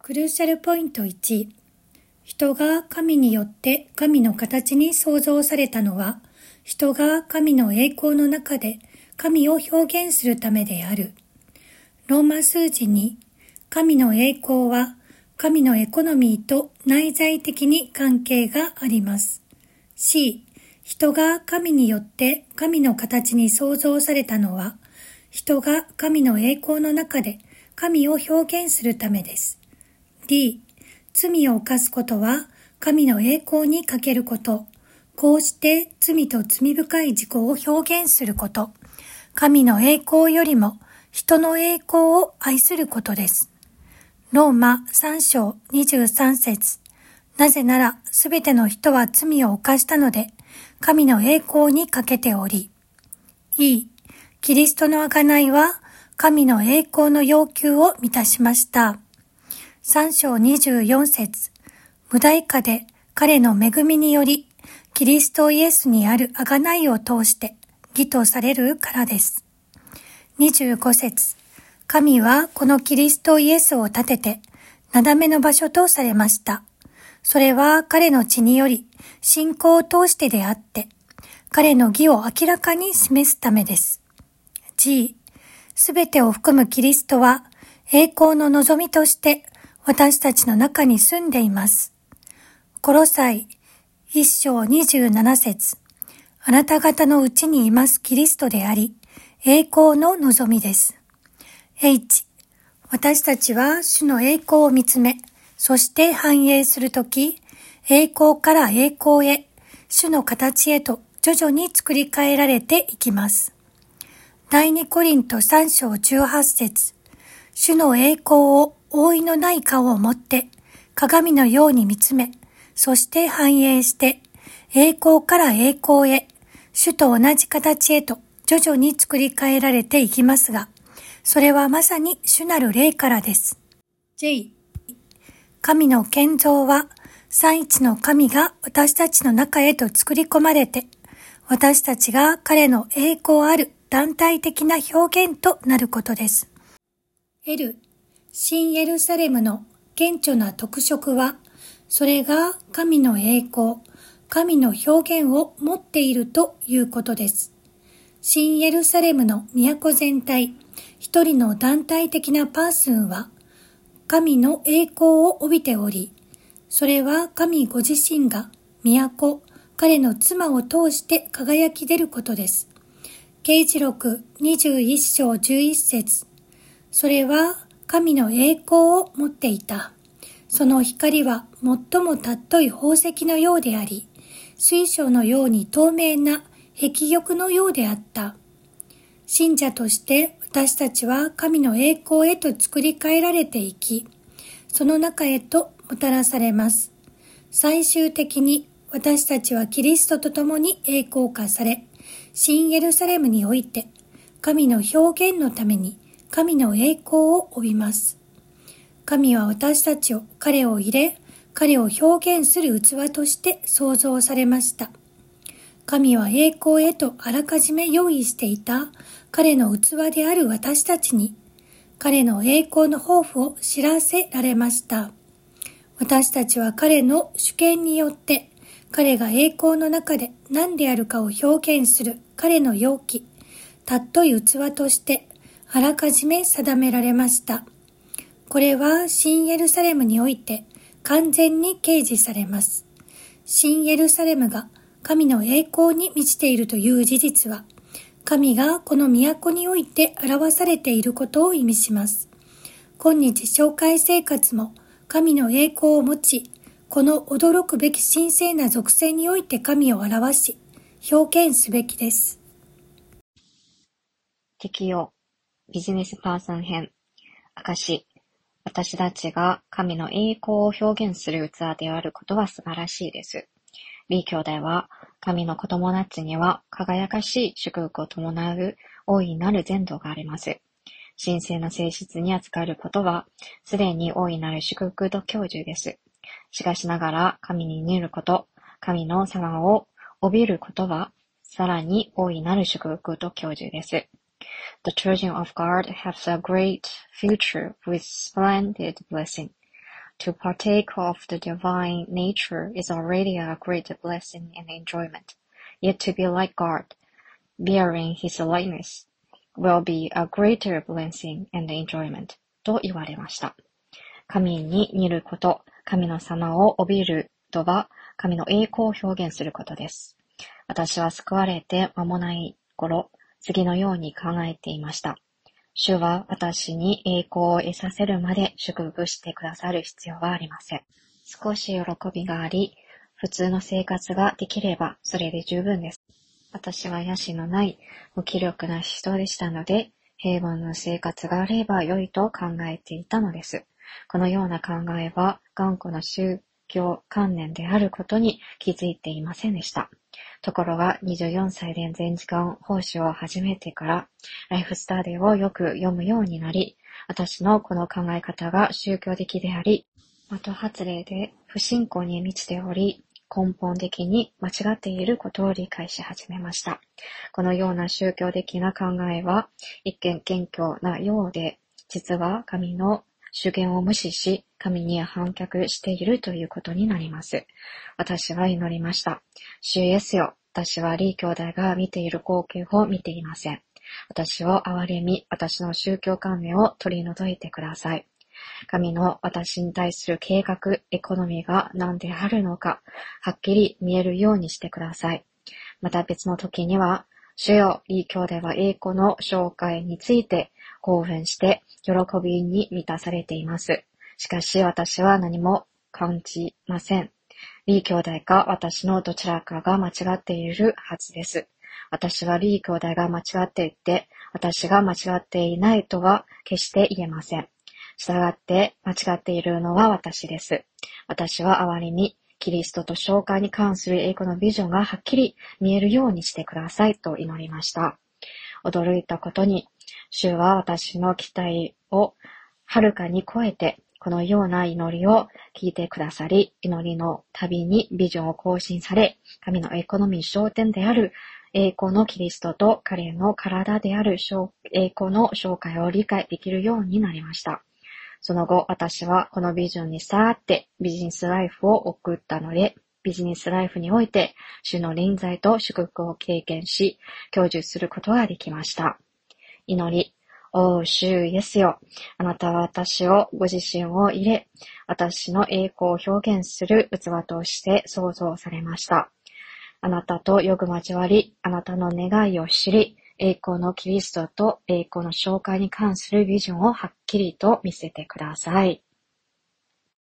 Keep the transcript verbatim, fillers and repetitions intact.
クルーシャルポイントいち、人が神によって神の形に創造されたのは、人が神の栄光の中で神を表現するためである。ローマ数字に、神の栄光は神のエコノミーと内在的に関係があります。C、人が神によって神の形に創造されたのは、人が神の栄光の中で神を表現するためです。D、罪を犯すことは神の栄光に欠けること。こうして罪と罪深い自己を表現すること。神の栄光よりも人の栄光を愛することです。ローマさん章にじゅうさん節。なぜならすべての人は罪を犯したので、神の栄光に欠けており。E、キリストの贖いは神の栄光の要求を満たしました。さん章にじゅうよん節。無代価で彼の恵みにより、キリストイエスにある贖いを通して義とされるからです。にじゅうご節。神はこのキリストイエスを立てて、なだめの場所とされました。それは彼の血により、信仰を通してであって、彼の義を明らかに示すためです。G、すべてを含むキリストは、栄光の望みとして、私たちの中に住んでいます。コロサイいち章にじゅうなな節。あなた方のうちにいますキリストであり、栄光の望みです。H、私たちは主の栄光を見つめ、そして繁栄するとき、栄光から栄光へ、主の形へと徐々に作り変えられていきます。第二コリントさん章じゅうはち節。主の栄光を覆いのない顔を持って、鏡のように見つめ、そして繁栄して、栄光から栄光へ、主と同じ形へと徐々に作り変えられていきますが、それはまさに主なる霊からです。J、神の建造は、三一の神が私たちの中へと作り込まれて、私たちが彼の栄光ある団体的な表現となることです。L、新エルサレムの顕著な特色は、それが神の栄光、神の表現を持っているということです。新エルサレムの都全体、一人の団体的なパーソンは、神の栄光を帯びており、それは神ご自身が都、彼の妻を通して輝き出ることです。啓示録にじゅういち章じゅういち節。それは神の栄光を持っていた。その光は最も尊い宝石のようであり、水晶のように透明な碧玉のようであった。信者として私たちは神の栄光へと作り変えられていき、その中へともたらされます。最終的に私たちはキリストと共に栄光化され、新エルサレムにおいて神の表現のために神の栄光を帯びます。神は私たちを彼を入れ、彼を表現する器として創造されました。神は栄光へとあらかじめ用意していた彼の器である私たちに、彼の栄光の抱負を知らせられました。私たちは彼の主権によって、彼が栄光の中で何であるかを表現する彼の容器、尊い器としてあらかじめ定められました。これは新エルサレムにおいて完全に掲示されます。新エルサレムが神の栄光に満ちているという事実は、神がこの都において表されていることを意味します。今日教会生活も神の栄光を持ち、この驚くべき神聖な属性において神を表し、表現すべきです。 適用、ビジネスパーソン編、証、私たちが神の栄光を表現する器であることは素晴らしいです。李兄弟は、神の子供たちには輝かしい祝福を伴う大いなる全土があります。神聖な性質に扱えることは、すでに大いなる祝福と享受です。しかしながら、神に似ること、神の様を帯びることは、さらに大いなる祝福と享受です。The children of God have a great future with splendid blessing. To partake of the divine nature is already a great blessing and enjoyment. Yet to be like God, bearing his likeness, will be a greater blessing and enjoyment. と言われました。神に似ること、神の様を帯びるとは、神の栄光を表現することです。私は救われて間もない頃、次のように考えていました。主は私に栄光を得させるまで祝福してくださる必要はありません。少し喜びがあり、普通の生活ができればそれで十分です。私は野心のない無気力な人でしたので、平凡な生活があれば良いと考えていたのです。このような考えは頑固な宗教観念であることに気づいていませんでした。ところがにじゅうよんさいで全時間奉仕を始めてからライフスタディをよく読むようになり、私のこの考え方が宗教的であり、的外れで不信仰に満ちており、根本的に間違っていることを理解し始めました。このような宗教的な考えは一見謙虚なようで、実は神の主権を無視し、神に反逆しているということになります。私は祈りました。主イエスよ、私はリー兄弟が見ている光景を見ていません。私を憐れみ、私の宗教観念を取り除いてください。神の私に対する計画、エコノミーが何であるのか、はっきり見えるようにしてください。また別の時には、主よ、リー兄弟は栄光の紹介について興奮して喜びに満たされています。しかし私は何も感じません。リー兄弟か私のどちらかが間違っているはずです。私はリー兄弟が間違っていて、私が間違っていないとは決して言えません。したがって間違っているのは私です。私は憐れみ、キリストと紹介に関する栄光のビジョンがはっきり見えるようにしてくださいと祈りました。驚いたことに、主は私の期待をはるかに超えて、このような祈りを聞いてくださり、祈りのたびにビジョンを更新され、神のエコノミー焦点である栄光のキリストと彼の体である栄光の紹介を理解できるようになりました。その後、私はこのビジョンに従ってビジネスライフを送ったので、ビジネスライフにおいて主の臨在と祝福を経験し、享受することができました。祈り、おう主イエスよ、あなたは私をご自身を入れ、私の栄光を表現する器として創造されました。あなたとよく交わり、あなたの願いを知り、栄光のキリストと栄光の紹介に関するビジョンをはっきりと見せてください。